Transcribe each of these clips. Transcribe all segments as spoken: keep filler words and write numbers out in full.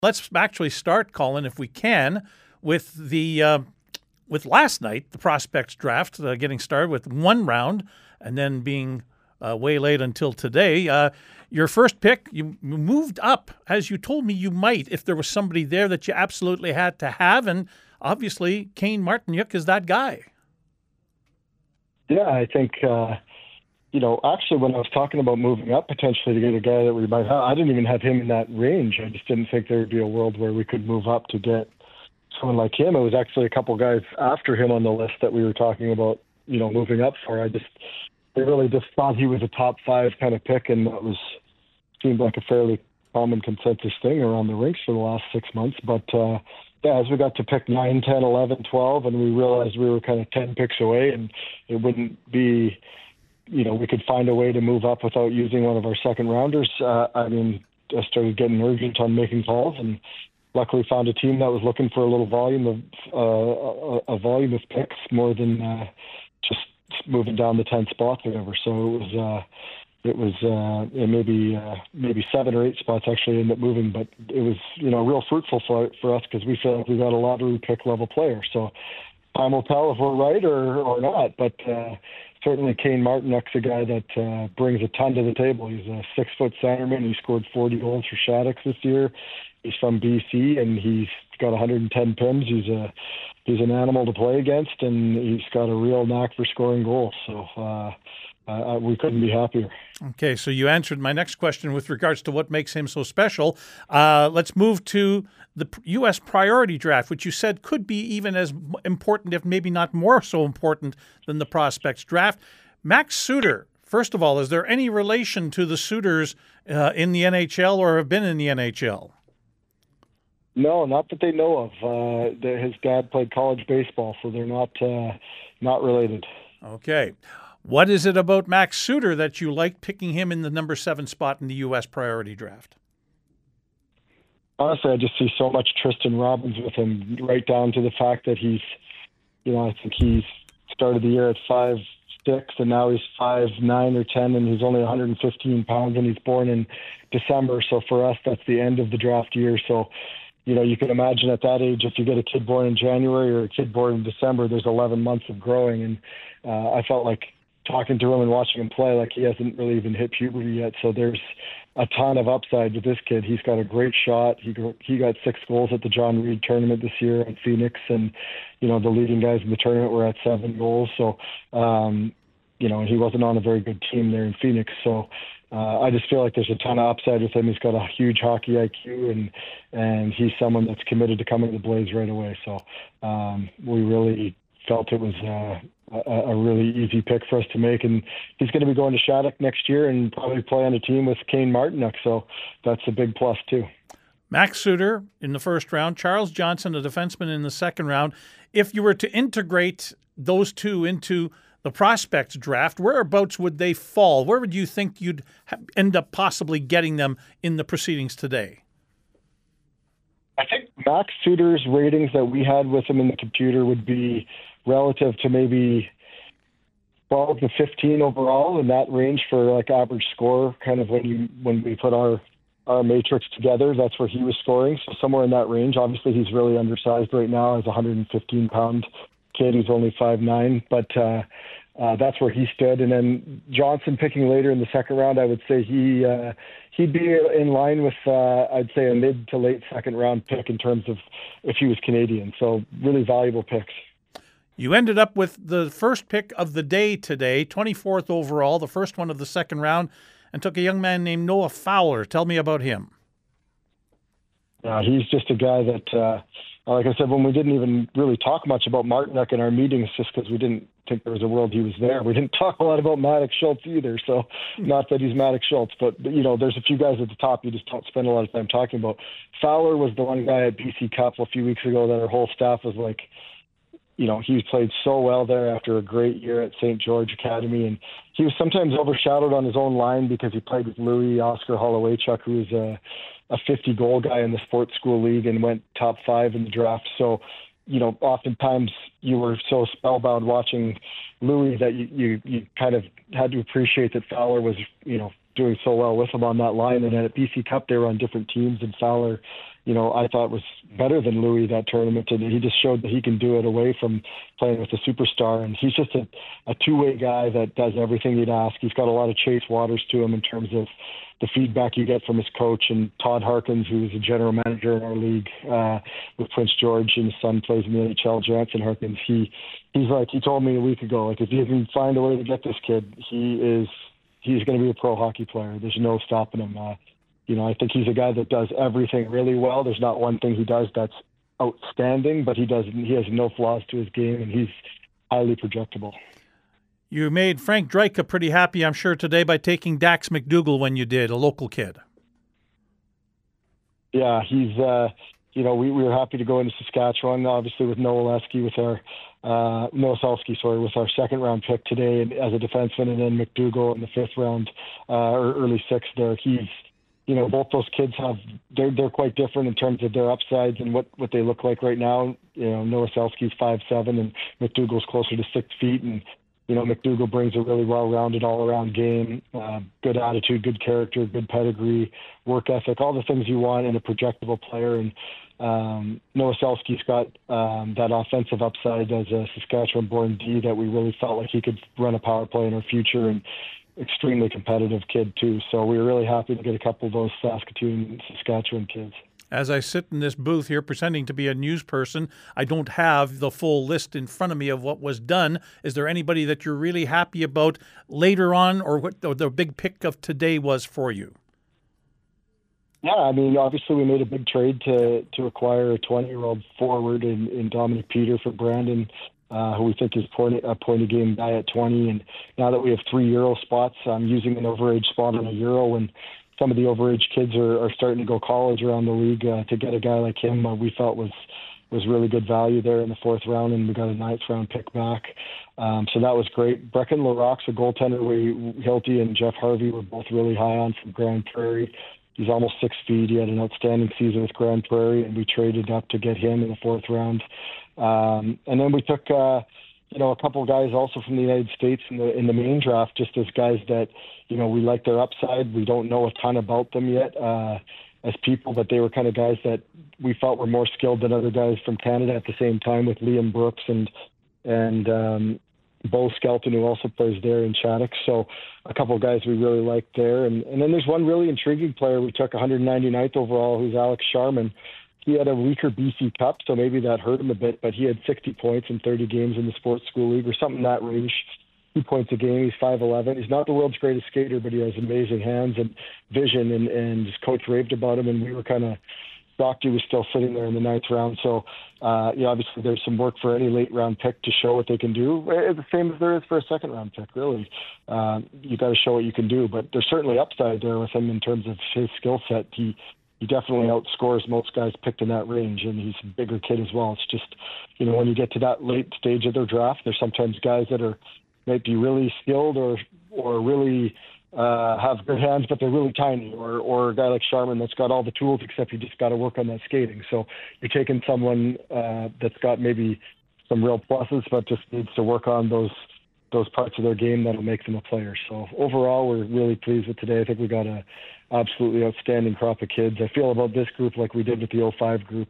Let's actually start, Colin, if we can, with the uh, with last night, the prospects draft, uh, getting started with one round and then being uh, way late until today. Uh, your first pick, you moved up, as you told me you might, if there was somebody there that you absolutely had to have, and obviously Kane Martiniuk is that guy. Yeah, I think, uh, you know, actually when I was talking about moving up potentially to get a guy that we might have, I didn't even have him in that range. I just didn't think there would be a world where we could move up to get someone like him. It was actually a couple guys after him on the list that we were talking about, you know, moving up for. I just, I really just thought he was a top five kind of pick, and that was seemed like a fairly common consensus thing around the rinks for the last six months. But uh, yeah, as we got to pick nine, ten, eleven, twelve, and we realized we were kind of ten picks away, and it wouldn't be, you know, we could find a way to move up without using one of our second rounders. Uh, I mean, I started getting urgent on making calls, and luckily found a team that was looking for a little volume of uh, a, a volume of picks more than uh, just moving down the ten spots or whatever. So it was. Uh, It was uh, maybe uh, maybe seven or eight spots actually ended up moving, but it was, you know, real fruitful for for us because we feel like we got a lottery pick level player. So time will tell if we're right or, or not. But uh, certainly Kane Martiniuk's a guy that uh, brings a ton to the table. He's a six foot centerman. He scored forty goals for Shattuck this year. He's from B C and he's got one hundred ten P I Ms. He's a he's an animal to play against, and he's got a real knack for scoring goals. So. Uh, Uh, we couldn't be happier. Okay, so you answered my next question with regards to what makes him so special. Uh, let's move to the U S priority draft, which you said could be even as important, if maybe not more so important, than the prospects draft. Max Suter, first of all, is there any relation to the Suters uh, in the N H L or have been in the N H L? No, not that they know of. Uh, his dad played college baseball, so they're not uh, not related. Okay. What is it about Max Suter that you like picking him in the number seven spot in the U S priority draft? Honestly, I just see so much Tristan Robbins with him, right down to the fact that he's, you know, I think he's started the year at five six, and now he's five nine or ten, and he's only one hundred fifteen pounds, and he's born in December. So for us, that's the end of the draft year. So, you know, you can imagine at that age, if you get a kid born in January or a kid born in December, there's eleven months of growing. And uh, I felt like talking to him and watching him play, like he hasn't really even hit puberty yet. So there's a ton of upside with this kid. He's got a great shot. He he got six goals at the John Reed tournament this year at Phoenix, and you know the leading guys in the tournament were at seven goals. So um, you know, and he wasn't on a very good team there in Phoenix. So uh, I just feel like there's a ton of upside with him. He's got a huge hockey I Q, and and he's someone that's committed to coming to the Blaze right away. So um, we really felt it was uh, a, a really easy pick for us to make, and he's going to be going to Shattuck next year and probably play on a team with Kane Martiniuk, so that's a big plus too. Max Suter in the first round, Charles Johnson, a defenseman, in the second round. If you were to integrate those two into the prospects draft, whereabouts would they fall? Where would you think you'd end up possibly getting them in the proceedings today? I think Max Suter's ratings that we had with him in the computer would be relative to maybe twelve to fifteen overall, in that range for like average score. Kind of when you when we put our our matrix together, that's where he was scoring. So somewhere in that range. Obviously, he's really undersized right now as a one hundred fifteen pound kid. He's only five nine, but uh, uh, that's where he stood. And then Johnson picking later in the second round, I would say he uh, he'd be in line with uh, I'd say a mid to late second round pick in terms of if he was Canadian. So really valuable picks. You ended up with the first pick of the day today, twenty-fourth overall, the first one of the second round, and took a young man named Noah Fowler. Tell me about him. Uh, he's just a guy that, uh, like I said, when we didn't even really talk much about Martiniuk in our meetings, just because we didn't think there was a world he was there. We didn't talk a lot about Maddox Schultz either. So not that he's Maddox Schultz, but, you know, there's a few guys at the top you just don't spend a lot of time talking about. Fowler was the one guy at B C Cup a few weeks ago that our whole staff was like, you know, he played so well there after a great year at Saint George Academy. And he was sometimes overshadowed on his own line because he played with Louis Oscar Hollowaychuk, who was a, a fifty-goal guy in the sports school league and went top five in the draft. So, you know, oftentimes you were so spellbound watching Louis that you, you, you kind of had to appreciate that Fowler was, you know, doing so well with him on that line. And at B C Cup, they were on different teams, and Fowler, you know, I thought was better than Louis that tournament, and he just showed that he can do it away from playing with a superstar. And he's just a, a two-way guy that does everything you'd ask. He's got a lot of Chase Waters to him in terms of the feedback you get from his coach. And Todd Harkins, who's a general manager in our league uh, with Prince George, and his son plays in the N H L, Jansen Harkins, he he's like, he told me a week ago, like, if you can find a way to get this kid, he is he's going to be a pro hockey player. There's no stopping him. Uh, You know, I think he's a guy that does everything really well. There's not one thing he does that's outstanding, but he does he has no flaws to his game, and he's highly projectable. You made Frank Dryka pretty happy, I'm sure, today by taking Dax McDougall when you did, a local kid. Yeah, he's, uh, you know, we, we were happy to go into Saskatchewan, obviously with Noah Lesky, with our, uh, Noah Selski, sorry, with our second round pick today and as a defenseman, and then McDougall in the fifth round, uh, or early sixth there. He's, you know, both those kids have, they're, they're quite different in terms of their upsides and what, what they look like right now. You know, Noah Selski's five seven and McDougall's closer to six feet. And, you know, McDougall brings a really well-rounded all-around game, uh, good attitude, good character, good pedigree, work ethic, all the things you want in a projectable player. And um, Noah Selski's got um, that offensive upside as a Saskatchewan-born D that we really felt like he could run a power play in our future, and extremely competitive kid too. So we were really happy to get a couple of those Saskatoon, Saskatchewan kids. As I sit in this booth here pretending to be a news person, I don't have the full list in front of me of what was done. Is there anybody that you're really happy about later on, or what the big pick of today was for you? Yeah, I mean, obviously we made a big trade to to acquire a twenty-year-old forward in, in Dominic Peter for Brandon, Uh, who we think is point, a point-a-game guy at twenty. And now that we have three Euro spots, I'm using an overage spot on a Euro, and some of the overage kids are, are starting to go college around the league. Uh, to get a guy like him, uh, we felt was was really good value there in the fourth round, and we got a ninth-round pick back. Um, so that was great. Brecken Larocque's a goaltender. We, Hilty and Jeff Harvey were both really high on from Grand Prairie. He's almost six feet. He had an outstanding season with Grand Prairie, and we traded up to get him in the fourth round. Um, and then we took, uh, you know, a couple of guys also from the United States in the in the main draft, just as guys that, you know, we like their upside. We don't know a ton about them yet uh, as people, but they were kind of guys that we felt were more skilled than other guys from Canada at the same time, with Liam Brooks and and um, Bo Skelton, who also plays there in Shattuck. So a couple of guys we really liked there. And, and then there's one really intriguing player we took one hundred ninety-ninth overall, who's Alex Sharman. He had a weaker B C Cup, so maybe that hurt him a bit, but he had sixty points in thirty games in the sports school league or something in that range. Two points a game. He's five eleven. He's not the world's greatest skater, but he has amazing hands and vision, and, and his coach raved about him, and we were kind of shocked he was still sitting there in the ninth round. So, uh, yeah, obviously there's some work for any late-round pick to show what they can do. It's the same as there is for a second-round pick, really. Uh, you got to show what you can do, but there's certainly upside there with him in terms of his skill set. He He definitely outscores most guys picked in that range, and he's a bigger kid as well. It's just, you know, when you get to that late stage of their draft, there's sometimes guys that are might be really skilled or or really uh, have good hands, but they're really tiny, or or a guy like Sharman that's got all the tools except you just got to work on that skating. So you're taking someone uh, that's got maybe some real pluses, but just needs to work on those those parts of their game that'll make them a player. So overall, we're really pleased with today. I think we got a absolutely outstanding crop of kids. I feel about this group like we did with the oh five group,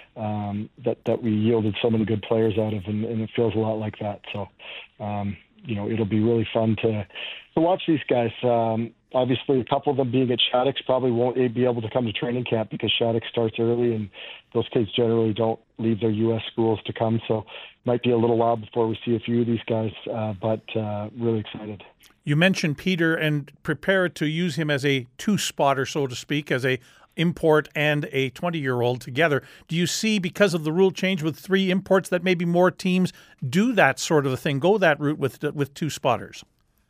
um, that, that we yielded so many good players out of, and, and it feels a lot like that. So, um, you know, it'll be really fun to, to watch these guys. Um, obviously, a couple of them being at Shattuck's probably won't be able to come to training camp because Shattuck starts early, and those kids generally don't leave their U S schools to come. So might be a little while before we see a few of these guys, uh, but uh, really excited. You mentioned Peter, and prepared to use him as a two-spotter, so to speak, as a import and a twenty-year-old together. Do you see, because of the rule change with three imports, that maybe more teams do that sort of a thing, go that route with with two spotters?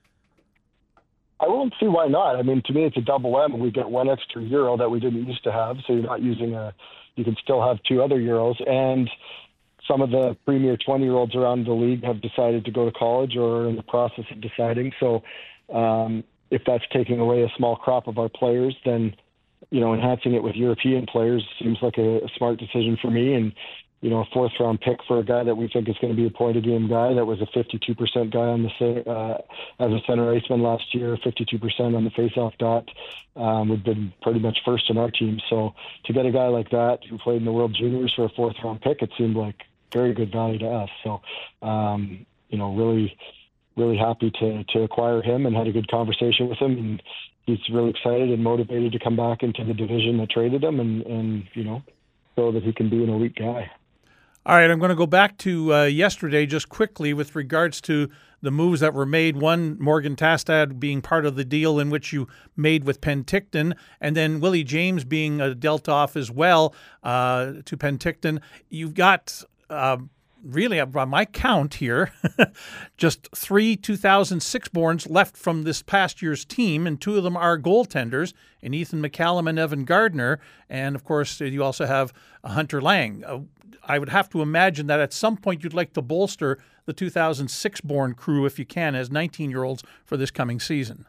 I won't see why not. I mean, to me, it's a double M. We get one extra Euro that we didn't used to have, so you're not using a – you can still have two other Euros. And some of the premier twenty-year-olds around the league have decided to go to college or are in the process of deciding. So um, if that's taking away a small crop of our players, then, you know, enhancing it with European players seems like a, a smart decision for me. And you know, a fourth round pick for a guy that we think is going to be a point a game guy. That was a fifty-two percent guy on the uh, as a center iceman last year, fifty-two percent on the faceoff dot. Um, we've been pretty much first in our team. So to get a guy like that who played in the World Juniors for a fourth round pick, it seemed like very good value to us. So, um, you know, really, really happy to, to acquire him, and had a good conversation with him. And he's really excited and motivated to come back into the division that traded him, and, and you know, so that he can be an elite guy. All right, I'm going to go back to uh, yesterday just quickly with regards to the moves that were made. One, Morgan Tastad being part of the deal in which you made with Penticton, and then Willie James being uh, dealt off as well uh, to Penticton. You've got, uh, really, by my count here, just three two thousand six borns left from this past year's team, and two of them are goaltenders, in Ethan McCallum and Evan Gardner. And, of course, you also have Hunter Lang. Uh, I would have to imagine that at some point you'd like to bolster the two thousand six born crew, if you can, as nineteen-year-olds for this coming season.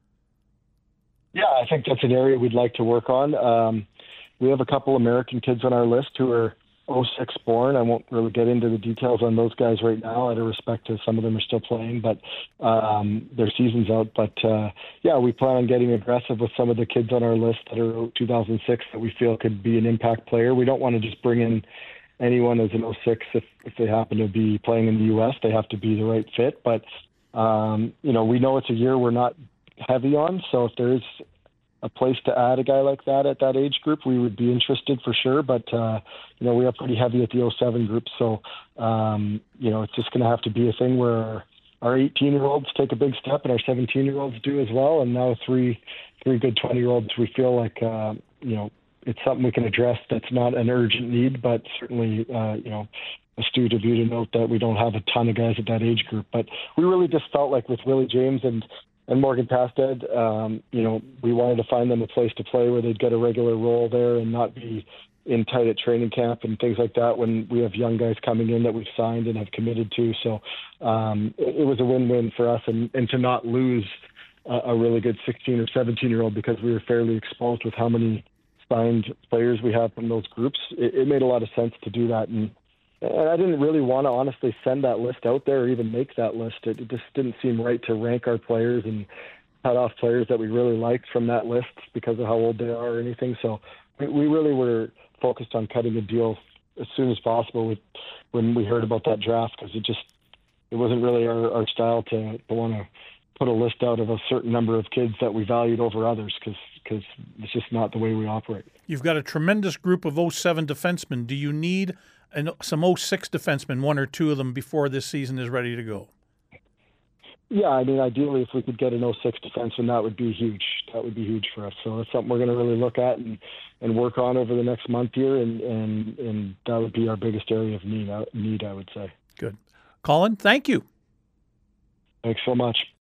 Yeah, I think that's an area we'd like to work on. Um, we have a couple American kids on our list who are oh six born. I won't really get into the details on those guys right now, out of respect to some of them are still playing, but um, their season's out. But, uh, yeah, we plan on getting aggressive with some of the kids on our list that are two thousand six that we feel could be an impact player. We don't want to just bring in anyone as an oh six if, if they happen to be playing in the U S. They have to be the right fit. But, um, you know, we know it's a year we're not heavy on, so if there is a place to add a guy like that at that age group, we would be interested for sure. But, uh, you know, we are pretty heavy at the oh seven group. So, um, you know, it's just going to have to be a thing where our eighteen-year-olds take a big step and our seventeen-year-olds do as well. And now three three good twenty-year-olds, we feel like, uh, you know, it's something we can address that's not an urgent need, but certainly, uh, you know, astute of you to note that we don't have a ton of guys at that age group. But we really just felt like with Willie James and and Morgan Tastad, um, you know, we wanted to find them a place to play where they'd get a regular role there and not be in tight at training camp and things like that when we have young guys coming in that we've signed and have committed to. So um, it, it was a win-win for us, and, and to not lose a, a really good sixteen or seventeen-year-old because we were fairly exposed with how many signed players we have from those groups. It, it made a lot of sense to do that. And And I didn't really want to honestly send that list out there or even make that list. It, it just didn't seem right to rank our players and cut off players that we really liked from that list because of how old they are or anything. So we, we really were focused on cutting a deal as soon as possible with, when we heard about that draft, because it just it wasn't really our, our style to, to want to put a list out of a certain number of kids that we valued over others, because because it's just not the way we operate. You've got a tremendous group of oh seven defensemen. Do you need and some oh six defensemen, one or two of them, before this season is ready to go? Yeah, I mean, ideally, if we could get an oh six defenseman, that would be huge. That would be huge for us. So that's something we're going to really look at and, and work on over the next month here, and, and, and that would be our biggest area of need, need, I would say. Good. Colin, thank you. Thanks so much.